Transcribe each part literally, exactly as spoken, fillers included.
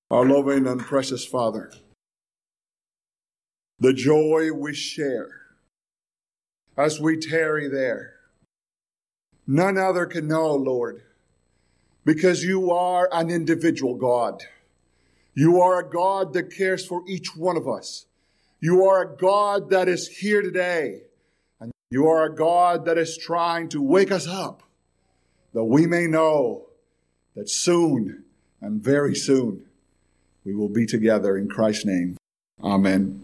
Our loving and precious Father, the joy we share as we tarry there, none other can know, Lord, because you are an individual God. You are a God that cares for each one of us. You are a God that is here today, and you are a God that is trying to wake us up, that we may know that soon and very soon we will be together in Christ's name. Amen.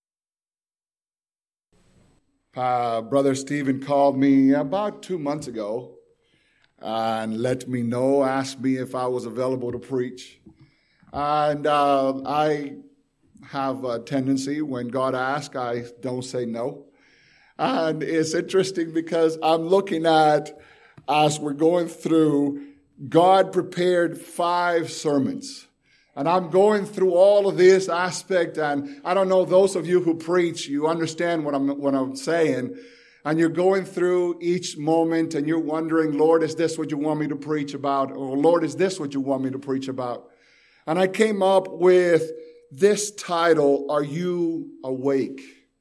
Uh, Brother Stephen called me about two months ago and let me know, asked me if I was available to preach. And uh, I have a tendency, when God asks, I don't say no. And it's interesting because I'm looking at, as we're going through, God prepared five sermons. And I'm going through all of this aspect, and I don't know, those of you who preach, you understand what I'm what I'm saying. And you're going through each moment, and you're wondering, Lord, is this what you want me to preach about? Or Lord, is this what you want me to preach about? And I came up with this title, Are You Awake?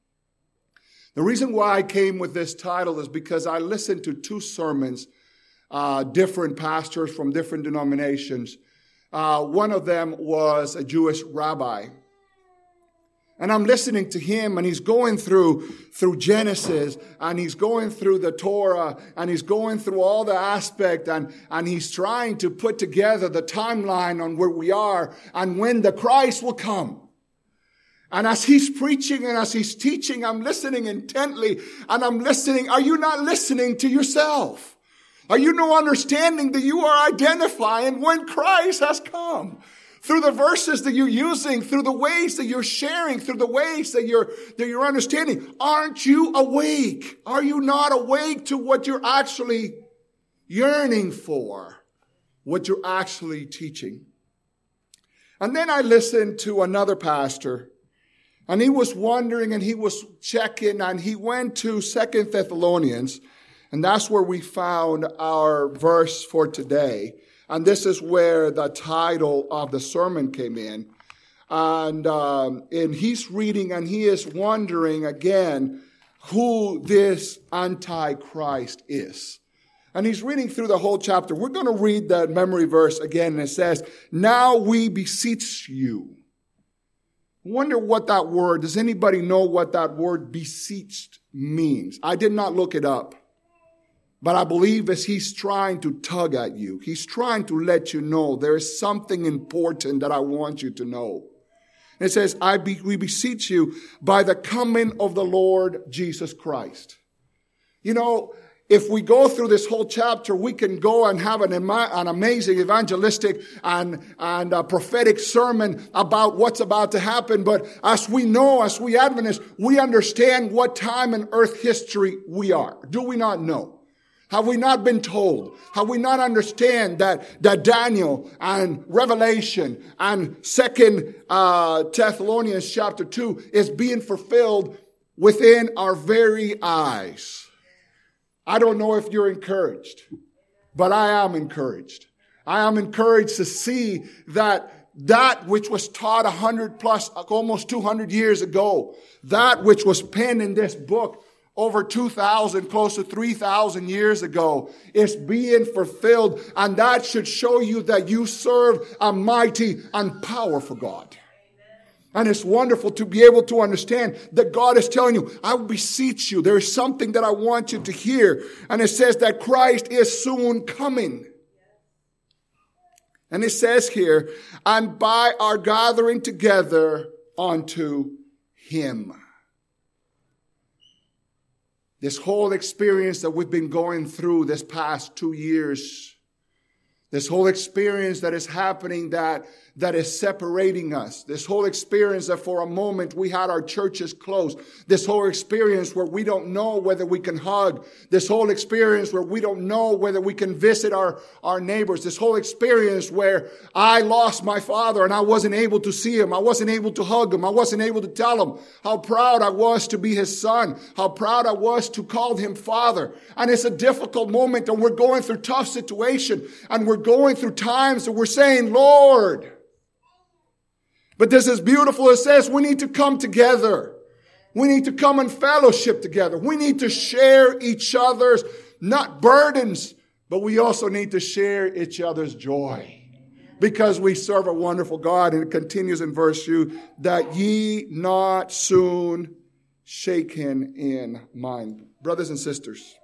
The reason why I came with this title is because I listened to two sermons, uh, different pastors from different denominations. Uh, one of them was a Jewish rabbi. And I'm listening to him, and he's going through, through Genesis, and he's going through the Torah, and he's going through all the aspect, and, and he's trying to put together the timeline on where we are and when the Christ will come. And as he's preaching and as he's teaching, I'm listening intently, and I'm listening. Are you not listening to yourself? Are you no understanding that you are identifying when Christ has come? Through the verses that you're using, through the ways that you're sharing, through the ways that you're, that you're understanding. Aren't you awake? Are you not awake to what you're actually yearning for? What you're actually teaching? And then I listened to another pastor, and he was wondering, and he was checking, and he went to Second Thessalonians. And that's where we found our verse for today. And this is where the title of the sermon came in. And, um, and he's reading, and he is wondering again who this Antichrist is. And he's reading through the whole chapter. We're going to read that memory verse again. And it says, now we beseech you. I wonder what that word, does anybody know what that word beseeched means? I did not look it up. But I believe as he's trying to tug at you, he's trying to let you know there is something important that I want you to know. And it says, I be, we beseech you by the coming of the Lord Jesus Christ. You know, if we go through this whole chapter, we can go and have an, an amazing evangelistic and, and a prophetic sermon about what's about to happen. But as we know, as we Adventists, we understand what time in earth history we are. Do we not know? Have we not been told? Have we not understand that, that Daniel and Revelation and Second uh, Thessalonians chapter two is being fulfilled within our very eyes? I don't know if you're encouraged, but I am encouraged. I am encouraged to see that that which was taught a hundred plus, almost two hundred years ago, that which was penned in this book over two thousand, close to three thousand years ago, is being fulfilled. And that should show you that you serve a mighty and powerful God. And it's wonderful to be able to understand that God is telling you, I beseech you, there is something that I want you to hear. And it says that Christ is soon coming. And it says here, and by our gathering together unto him. This whole experience that we've been going through this past two years, this whole experience that is happening that, that is separating us, this whole experience that for a moment we had our churches closed, this whole experience where we don't know whether we can hug, this whole experience where we don't know whether we can visit our, our neighbors, this whole experience where I lost my father and I wasn't able to see him, I wasn't able to hug him, I wasn't able to tell him how proud I was to be his son, how proud I was to call him father. And it's a difficult moment, and we're going through tough situation, and we're going through times that we're saying, Lord, But this is beautiful. It says we need to come together. We need to come and fellowship together. We need to share each other's, not burdens, but we also need to share each other's joy. Because we serve a wonderful God. And it continues in verse two, that ye not soon shaken in mind. Brothers and sisters,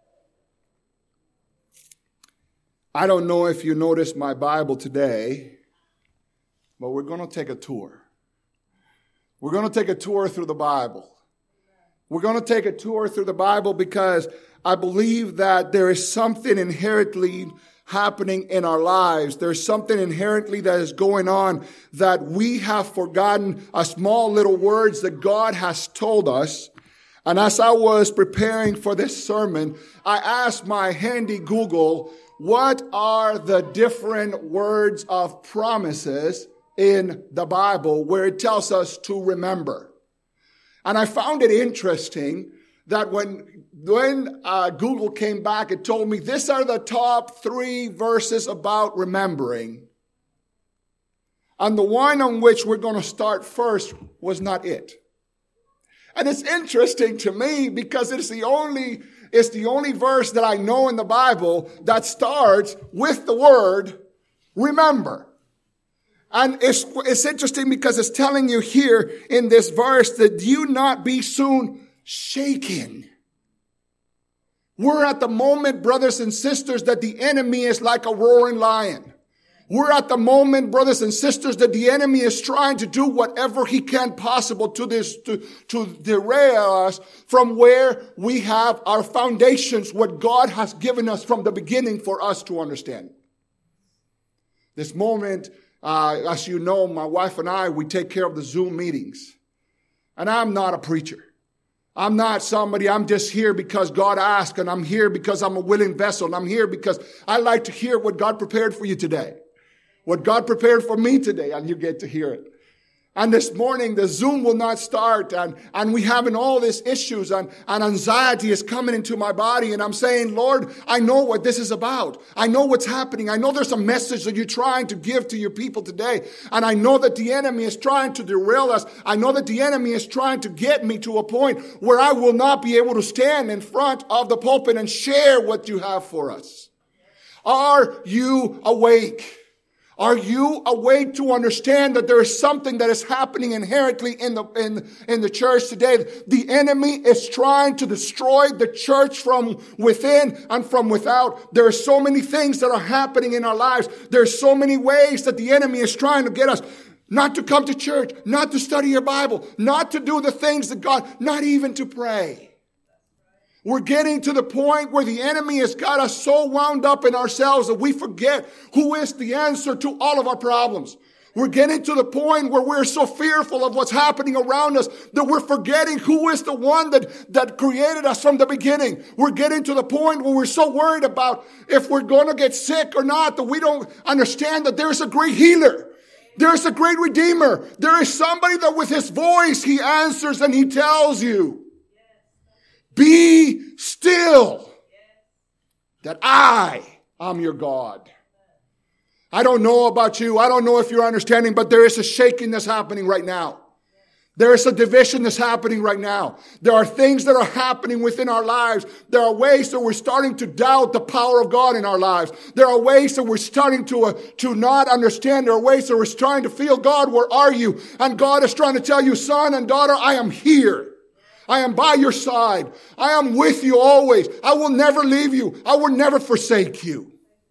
I don't know if you noticed my Bible today, but we're going to take a tour. We're going to take a tour through the Bible. We're going to take a tour through the Bible because I believe that there is something inherently happening in our lives. There's something inherently that is going on that we have forgotten a small little words that God has told us. And as I was preparing for this sermon, I asked my handy Google, what are the different words of promises in the Bible where it tells us to remember? And I found it interesting that when, when uh, Google came back, it told me these are the top three verses about remembering. And the one on which we're going to start first was not it. And it's interesting to me because it's the only, it's the only verse that I know in the Bible that starts with the word remember. And it's, it's interesting because it's telling you here in this verse that you not be soon shaken. We're at the moment, brothers and sisters, that the enemy is like a roaring lion. We're at the moment, brothers and sisters, that the enemy is trying to do whatever he can possible to this, to, to derail us from where we have our foundations, what God has given us from the beginning for us to understand. This moment, uh, as you know, my wife and I, we take care of the Zoom meetings. And I'm not a preacher. I'm not somebody, I'm just here because God asked, and I'm here because I'm a willing vessel, and I'm here because I like to hear what God prepared for you today. What God prepared for me today, and you get to hear it. And this morning, the Zoom will not start, and, and we having all these issues, and, and anxiety is coming into my body, and I'm saying, Lord, I know what this is about. I know what's happening. I know there's a message that you're trying to give to your people today, and I know that the enemy is trying to derail us. I know that the enemy is trying to get me to a point where I will not be able to stand in front of the pulpit and share what you have for us. Are you awake? Are you awake to understand that there is something that is happening inherently in the, in, in the church today? The enemy is trying to destroy the church from within and from without. There are so many things that are happening in our lives. There are so many ways that the enemy is trying to get us not to come to church, not to study your Bible, not to do the things that God, not even to pray. We're getting to the point where the enemy has got us so wound up in ourselves that we forget who is the answer to all of our problems. We're getting to the point where we're so fearful of what's happening around us that we're forgetting who is the one that, that created us from the beginning. We're getting to the point where we're so worried about if we're going to get sick or not that we don't understand that there's a great healer. There's a great redeemer. There is somebody that with his voice he answers and he tells you, be still, that I am your God. I don't know about you. I don't know if you're understanding, but there is a shaking that's happening right now. There is a division that's happening right now. There are things that are happening within our lives. There are ways that we're starting to doubt the power of God in our lives. There are ways that we're starting to, uh, to not understand. There are ways that we're starting to feel, God, where are you? And God is trying to tell you, son and daughter, I am here. I am by your side. I am with you always. I will never leave you. I will never forsake you.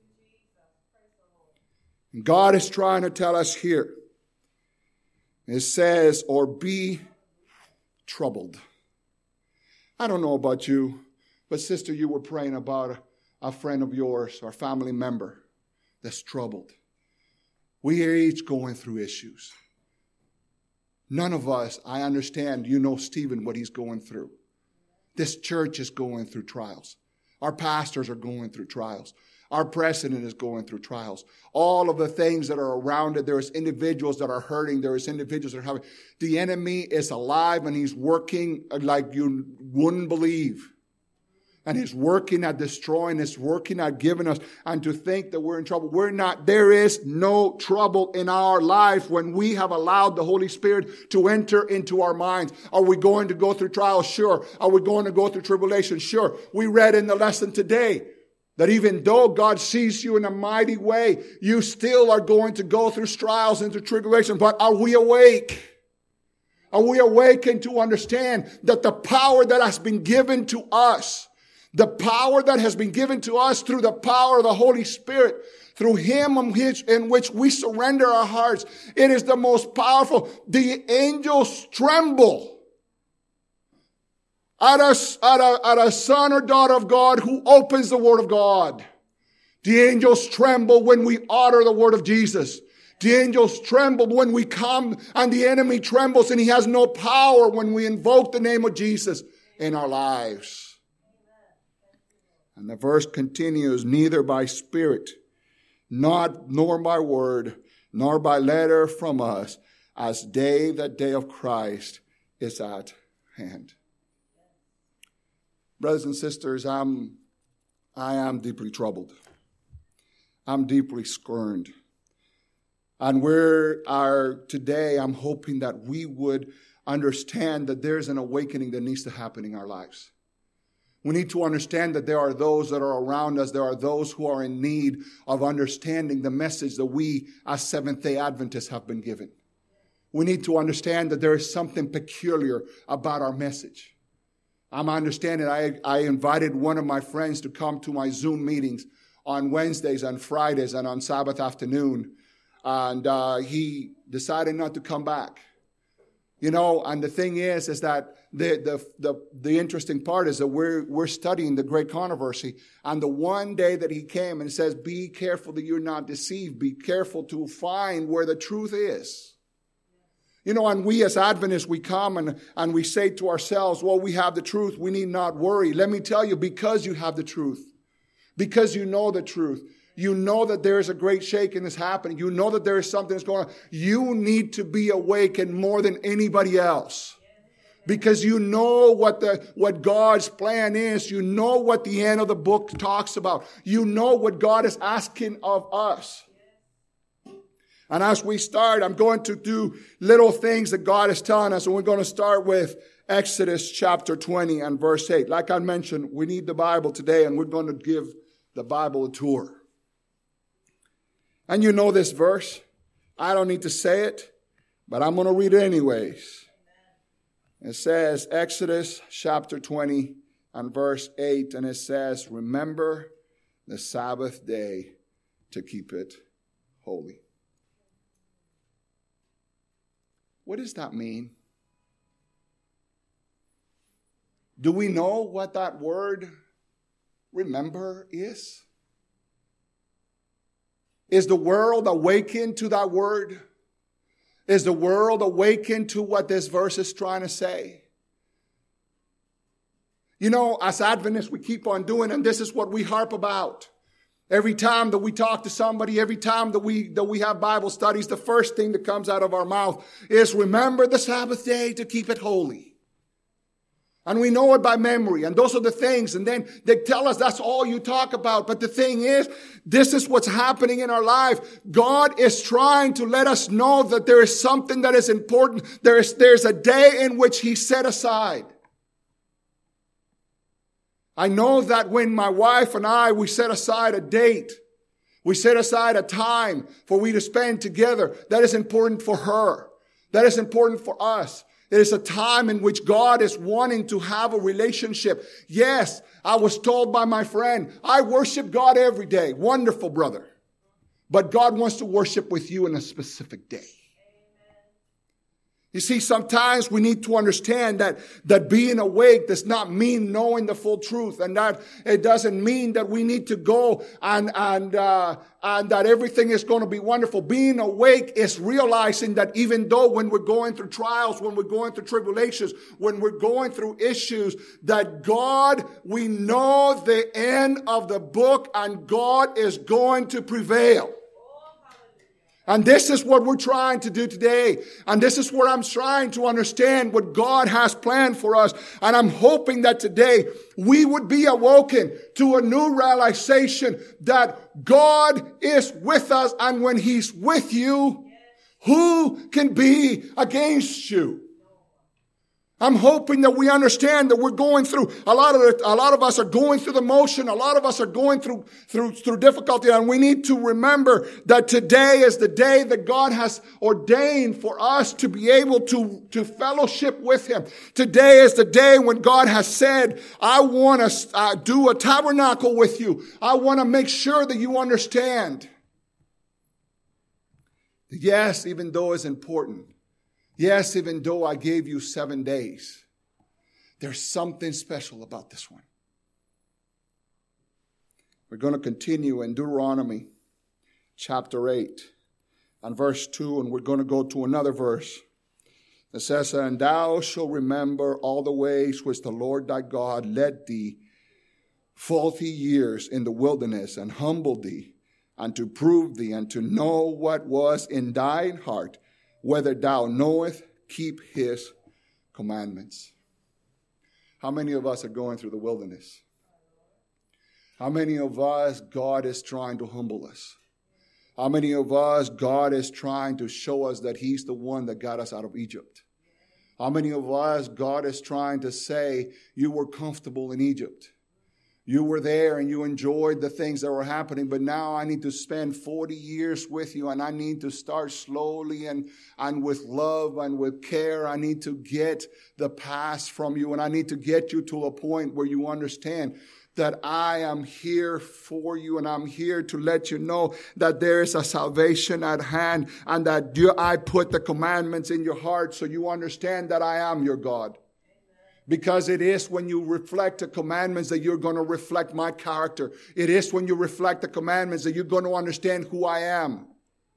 And God is trying to tell us here. It says, or be troubled. I don't know about you, but sister, you were praying about a, a friend of yours or family member that's troubled. We are each going through issues. None of us, I understand, you know Stephen, what he's going through. This church is going through trials. Our pastors are going through trials. Our president is going through trials. All of the things that are around it, there is individuals that are hurting. There is individuals that are having. The enemy is alive and he's working like you wouldn't believe. And he's working at destroying, he's working at giving us, and to think that we're in trouble. We're not. There is no trouble in our life when we have allowed the Holy Spirit to enter into our minds. Are we going to go through trials? Sure. Are we going to go through tribulation? Sure. We read in the lesson today that even though God sees you in a mighty way, you still are going to go through trials and through tribulation. But are we awake? Are we awakened to understand that the power that has been given to us, the power that has been given to us through the power of the Holy Spirit, through Him in which, in which we surrender our hearts, it is the most powerful. The angels tremble at a, at a, at a son or daughter of God who opens the Word of God. The angels tremble when we utter the Word of Jesus. The angels tremble when we come, and the enemy trembles, and he has no power when we invoke the name of Jesus in our lives. And the verse continues, neither by spirit, not nor by word, nor by letter from us, as day, that day of Christ is at hand. Brothers and sisters, I'm, I am deeply troubled. I'm deeply scorned. And we're are today, I'm hoping that we would understand that there's an awakening that needs to happen in our lives. We need to understand that there are those that are around us. There are those who are in need of understanding the message that we as Seventh-day Adventists have been given. We need to understand that there is something peculiar about our message. I'm understanding. I, I invited one of my friends to come to my Zoom meetings on Wednesdays and Fridays and on Sabbath afternoon. And uh, he decided not to come back. You know, and the thing is, is that the, the, the, the interesting part is that we're, we're studying the great controversy. And the one day that he came and says, be careful that you're not deceived. Be careful to find where the truth is. You know, and we as Adventists, we come and, and we say to ourselves, well, we have the truth. We need not worry. Let me tell you, because you have the truth, because you know the truth, you know that there is a great shaking that's happening. You know that there is something that's going on. You need to be awakened more than anybody else. Because you know what the what God's plan is. You know what the end of the book talks about. You know what God is asking of us. And as we start, I'm going to do little things that God is telling us. And we're going to start with Exodus chapter twenty and verse eight. Like I mentioned, we need the Bible today, and we're going to give the Bible a tour. And you know this verse. I don't need to say it, but I'm going to read it anyways. It says, Exodus chapter twenty and verse eight, and it says, remember the Sabbath day to keep it holy. What does that mean? Do we know what that word remember is? Is the world awakened to that word? Is the world awakened to what this verse is trying to say? You know, as Adventists, we keep on doing, and this is what we harp about. Every time that we talk to somebody, every time that we, that we have Bible studies, the first thing that comes out of our mouth is remember the Sabbath day to keep it holy. And we know it by memory. And those are the things. And then they tell us that's all you talk about. But the thing is, this is what's happening in our life. God is trying to let us know that there is something that is important. There is, there's a day in which He set aside. I know that when my wife and I, we set aside a date, we set aside a time for we to spend together. That is important for her. That is important for us. It is a time in which God is wanting to have a relationship. Yes, I was told by my friend, I worship God every day. Wonderful, brother. But God wants to worship with you in a specific day. You see, sometimes we need to understand that, that being awake does not mean knowing the full truth. And that it doesn't mean that we need to go and, and, uh, and that everything is going to be wonderful. Being awake is realizing that even though when we're going through trials, when we're going through tribulations, when we're going through issues, that God, we know the end of the book and God is going to prevail. And this is what we're trying to do today. And this is where I'm trying to understand what God has planned for us. And I'm hoping that today we would be awoken to a new realization that God is with us. And when He's with you, who can be against you? I'm hoping that we understand that we're going through, a lot of the, a lot of us are going through the motion. A lot of us are going through, through, through difficulty. And we need to remember that today is the day that God has ordained for us to be able to, to fellowship with Him. Today is the day when God has said, I want to uh, do a tabernacle with you. I want to make sure that you understand. Yes, even though it's important. Yes, even though I gave you seven days, there's something special about this one. We're going to continue in Deuteronomy chapter eight and verse two, and we're going to go to another verse that says, and thou shalt remember all the ways which the Lord thy God led thee forty years in the wilderness, and humbled thee, and to prove thee, and to know what was in thine heart, whether thou knowest, keep His commandments. How many of us are going through the wilderness? How many of us, God is trying to humble us? How many of us, God is trying to show us that He's the one that got us out of Egypt? How many of us, God is trying to say, you were comfortable in Egypt. You were there and you enjoyed the things that were happening, but now I need to spend forty years with you, and I need to start slowly and, and with love and with care. I need to get the past from you, and I need to get you to a point where you understand that I am here for you, and I'm here to let you know that there is a salvation at hand, and that you, I put the commandments in your heart so you understand that I am your God. Because it is when you reflect the commandments that you're going to reflect my character. It is when you reflect the commandments that you're going to understand who I am.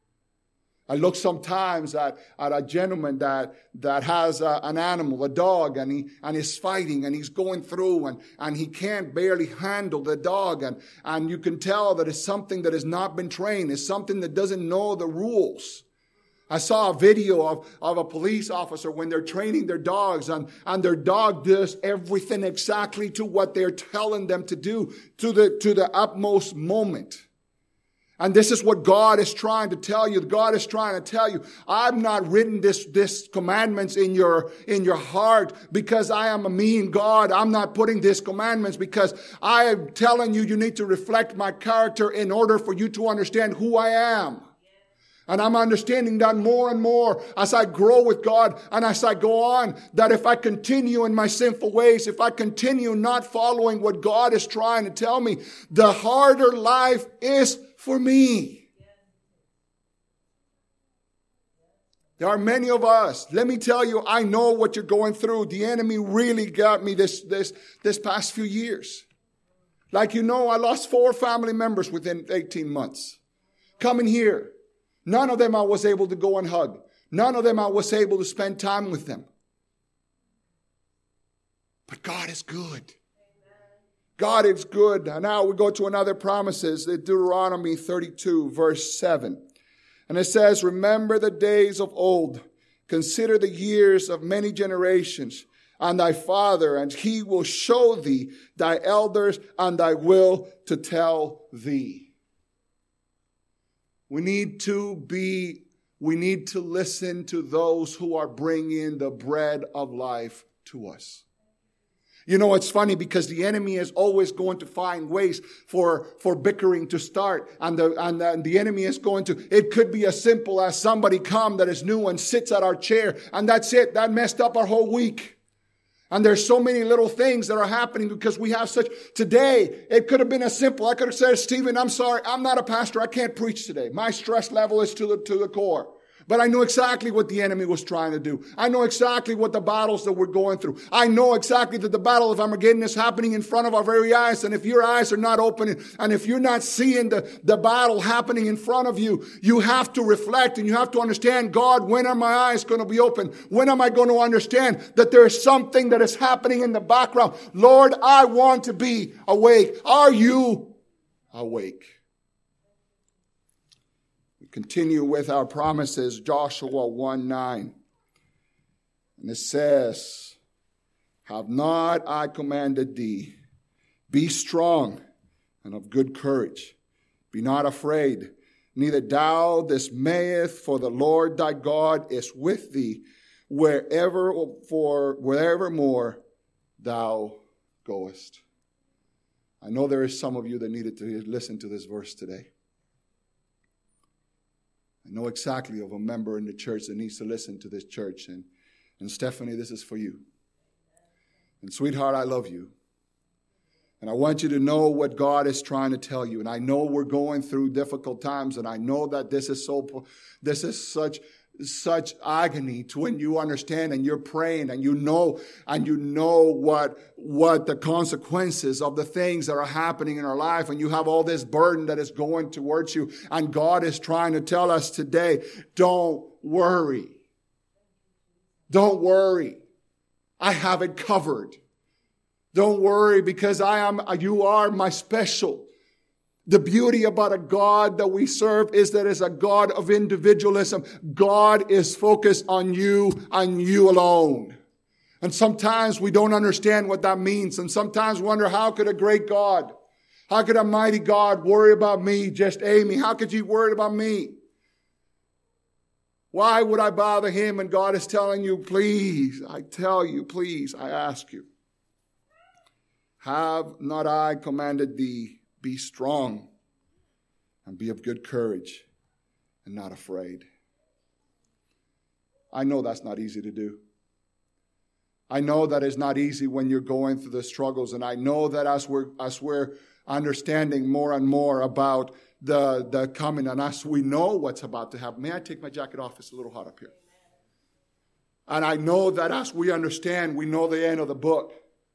I look sometimes at, at a gentleman that, that has a, an animal, a dog, and he, and he's fighting and he's going through and, and he can't barely handle the dog. And, and you can tell that it's something that has not been trained. It's something that doesn't know the rules. I saw a video of, of a police officer when they're training their dogs, and, and their dog does everything exactly to what they're telling them to do, to the, to the utmost moment. And this is what God is trying to tell you. God is trying to tell you, I've not written this, this commandments in your, in your heart because I am a mean God. I'm not putting these commandments because I am telling you, you need to reflect my character in order for you to understand who I am. And I'm understanding that more and more as I grow with God and as I go on, that if I continue in my sinful ways, if I continue not following what God is trying to tell me, the harder life is for me. There are many of us. Let me tell you, I know what you're going through. The enemy really got me this, this, this past few years. Like you know, I lost four family members within eighteen months. Coming here. None of them I was able to go and hug. None of them I was able to spend time with them. But God is good. God is good. And now we go to another promises, Deuteronomy thirty-two, verse seven. And it says, remember the days of old. Consider the years of many generations. And thy father, and he will show thee thy elders and thy will to tell thee. We need to be, we need to listen to those who are bringing the bread of life to us. You know, it's funny because the enemy is always going to find ways for, for bickering to start. And the, and the, and the enemy is going to, it could be as simple as somebody come that is new and sits at our chair. And that's it. That messed up our whole week. And there's so many little things that are happening because we have such, today, it could have been as simple. I could have said, Stephen, I'm sorry, I'm not a pastor. I can't preach today. My stress level is to the, to the core. But I knew exactly what the enemy was trying to do. I know exactly what the battles that we're going through. I know exactly that the battle of Armageddon is happening in front of our very eyes. And if your eyes are not open and if you're not seeing the, the battle happening in front of you, you have to reflect and you have to understand, God, when are my eyes going to be open? When am I going to understand that there is something that is happening in the background? Lord, I want to be awake. Are you awake? continue with our promises, Joshua one nine. And it says, have not I commanded thee, be strong and of good courage. Be not afraid, neither thou dismayeth, for the Lord thy God is with thee wherever for wherever more thou goest. I know there is some of you that needed to listen to this verse today. I know exactly of a member in the church that needs to listen to this church. And, and Stephanie, this is for you. And sweetheart, I love you. And I want you to know what God is trying to tell you. And I know we're going through difficult times. And I know that this is so, this is such, such agony to when you understand and you're praying and you know, and you know what, what the consequences of the things that are happening in our life. And you have all this burden that is going towards you. And God is trying to tell us today, don't worry. Don't worry. I have it covered. Don't worry, because I am, you are my special. The beauty about a God that we serve is that it's a God of individualism. God is focused on you and you alone. And sometimes we don't understand what that means. And sometimes we wonder, how could a great God, how could a mighty God worry about me, just Amy? How could you worry about me? Why would I bother him? And God is telling you, please, I tell you, please, I ask you. Have not I commanded thee, be strong and be of good courage and not afraid. I know that's not easy to do. I know that it's not easy when you're going through the struggles. And I know that as we're, as we're understanding more and more about the, the coming, and as we know what's about to happen. May I take my jacket off? It's a little hot up here. And I know that as we understand, we know the end of the book.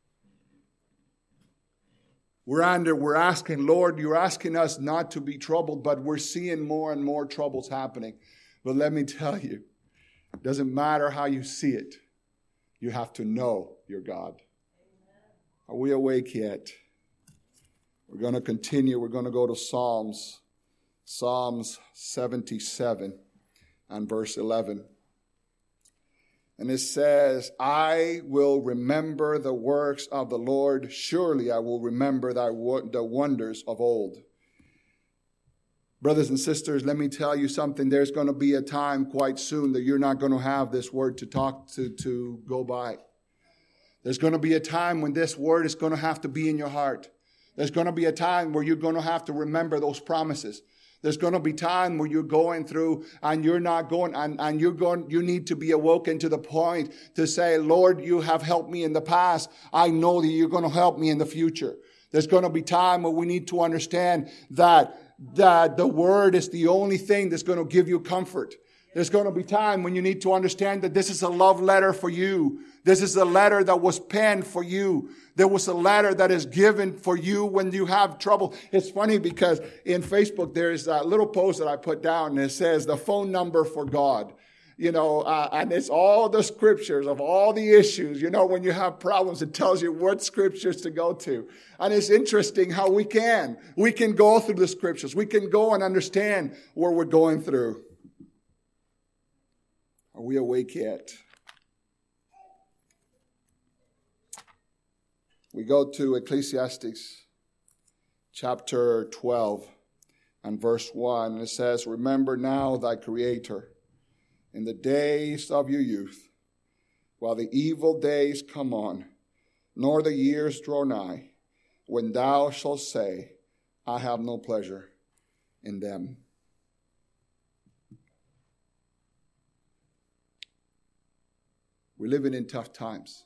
We're under, we're asking, Lord, you're asking us not to be troubled, but we're seeing more and more troubles happening. But let me tell you, it doesn't matter how you see it. You have to know your God. Are we awake yet? We're going to continue. We're going to go to Psalms, Psalms seventy-seven and verse eleven. And it says, I will remember the works of the Lord. Surely I will remember thy, the wonders of old. Brothers and sisters, let me tell you something. There's going to be a time quite soon that you're not going to have this word to talk to, to go by. There's going to be a time when this word is going to have to be in your heart. There's going to be a time where you're going to have to remember those promises. There's going to be time where you're going through and you're not going and, and you're going, you need to be awoken to the point to say, Lord, you have helped me in the past. I know that you're going to help me in the future. There's going to be time where we need to understand that, that the word is the only thing that's going to give you comfort. There's going to be time when you need to understand that this is a love letter for you. This is a letter that was penned for you. There was a letter that is given for you when you have trouble. It's funny because in Facebook, there's a little post that I put down and it says the phone number for God. You know, uh, and it's all the scriptures of all the issues. You know, when you have problems, it tells you what scriptures to go to. And it's interesting how we can. We can go through the scriptures. We can go and understand where we're going through. Are we awake yet? We go to Ecclesiastes chapter twelve and verse one. And it says, remember now thy Creator in the days of your youth, while the evil days come on, nor the years draw nigh, when thou shalt say, I have no pleasure in them. We're living in tough times.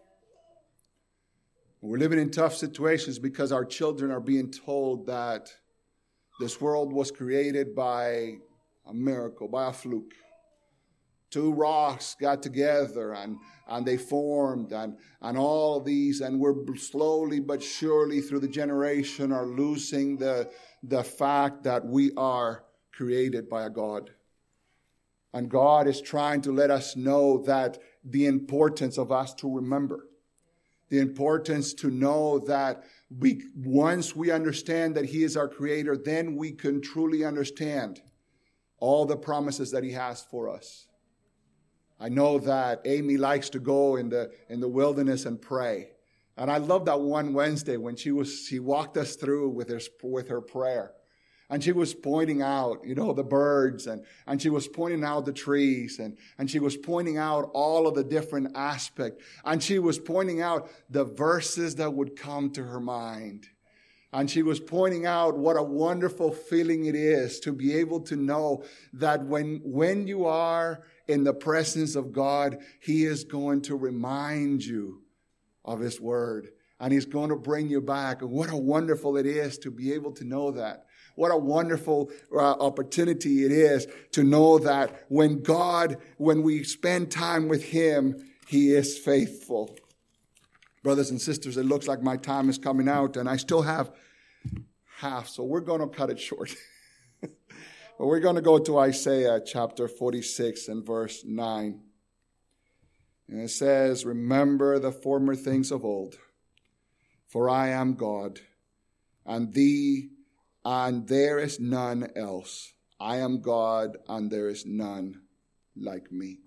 We're living in tough situations because our children are being told that this world was created by a miracle, by a fluke. Two rocks got together and, and they formed and, and all of these, and we're slowly but surely through the generation are losing the, the fact that we are created by a God. And God is trying to let us know that the importance of us to remember. The importance to know that we, once we understand that He is our Creator, then we can truly understand all the promises that he has for us. I know that Amy likes to go in the in the wilderness and pray. And I love that one Wednesday when she was she walked us through with her with her prayer. And she was pointing out, you know, the birds, and, and she was pointing out the trees, and, and she was pointing out all of the different aspects. And she was pointing out the verses that would come to her mind. And she was pointing out what a wonderful feeling it is to be able to know that when, when you are in the presence of God, he is going to remind you of his word. And he's going to bring you back. And what a wonderful it is to be able to know that. What a wonderful uh, opportunity it is to know that when God, when we spend time with him, he is faithful. Brothers and sisters, it looks like my time is coming out and I still have half, so we're going to cut it short. But we're going to go to Isaiah chapter forty-six and verse nine. And it says, remember the former things of old, for I am God, and thee and there is none else. I am God, and there is none like me.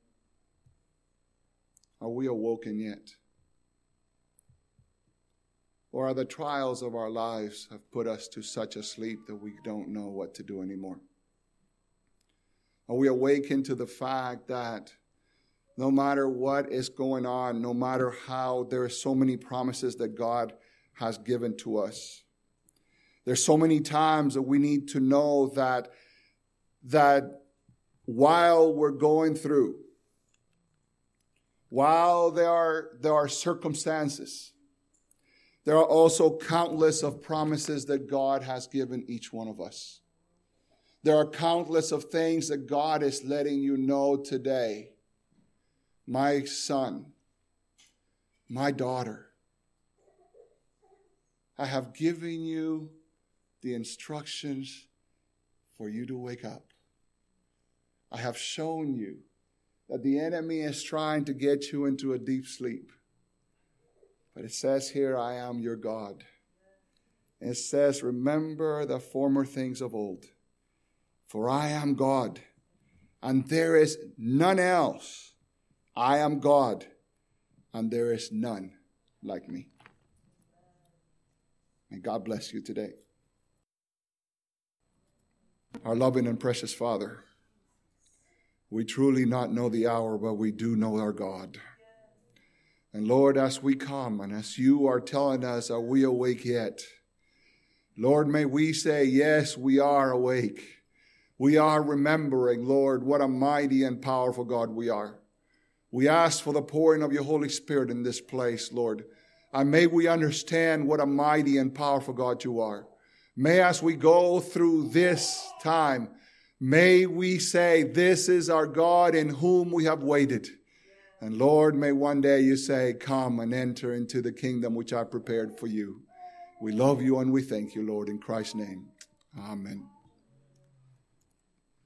Are we awoken yet? Or are the trials of our lives have put us to such a sleep that we don't know what to do anymore? Are we awakened to the fact that no matter what is going on, no matter how, there are so many promises that God has given to us? There's so many times that we need to know that, that while we're going through, while there are, there are circumstances, there are also countless of promises that God has given each one of us. There are countless of things that God is letting you know today. My son, my daughter, I have given you the instructions for you to wake up. I have shown you that the enemy is trying to get you into a deep sleep. But it says here, I am your God. And it says, remember the former things of old, for I am God, and there is none else. I am God, and there is none like me. And God bless you today. Our loving and precious Father, we truly not know the hour, but we do know our God. And Lord, as we come and as you are telling us, are we awake yet? Lord, may we say, yes, we are awake. We are remembering, Lord, what a mighty and powerful God we are. We ask for the pouring of your Holy Spirit in this place, Lord. And may we understand what a mighty and powerful God you are. May as we go through this time, may we say, this is our God in whom we have waited. And Lord, may one day you say, come and enter into the kingdom which I prepared for you. We love you and we thank you, Lord, in Christ's name. Amen.